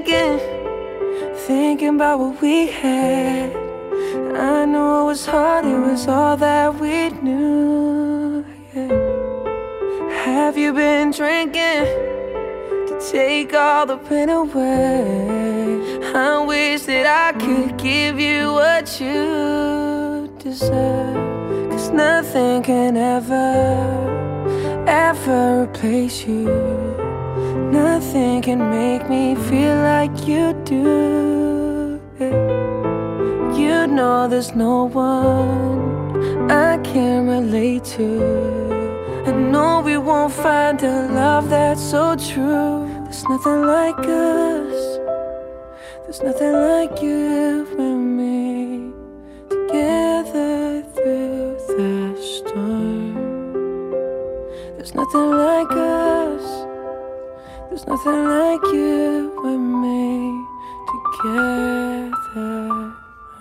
drinking, thinking about what we had. I know it was hard, it was all that we knew, yeah. Have you been drinking to take all the pain away? I wish that I could give you what you deserve, 'cause nothing can ever replace you. Nothing can make me feel like you do, yeah. You know there's no one I can relate to. I know we won't find a love that's so true. There's nothing like us. There's nothing like you and me, together through the storm. There's nothing like us. There's nothing like you and me, together.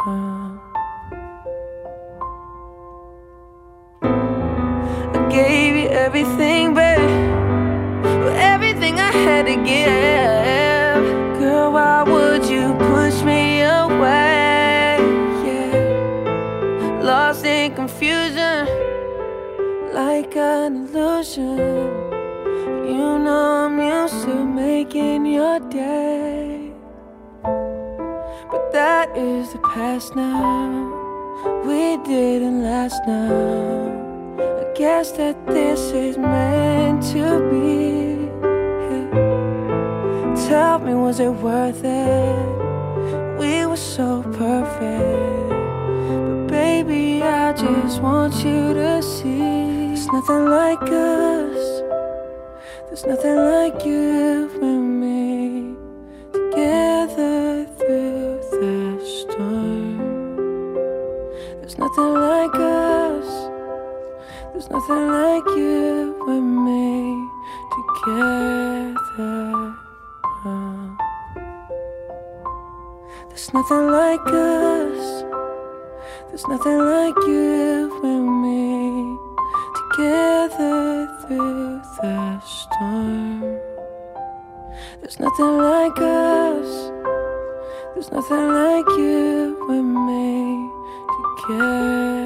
I gave you everything, babe, everything I had to give. Girl, why would you push me away? Yeah, lost in confusion, like an illusion. You know I'm used to making your day, but that is the past now. We didn't last now. I guess that this is meant to be, yeah. Tell me, was it worth it? We were so perfect, but baby, I just want you to see there's nothing like us. There's nothing like you and me, together through the storm. There's nothing like us. There's nothing like you and me, together. There's nothing like us. There's nothing like you and me, together through the storm. There's nothing like us. There's nothing like you and me, together.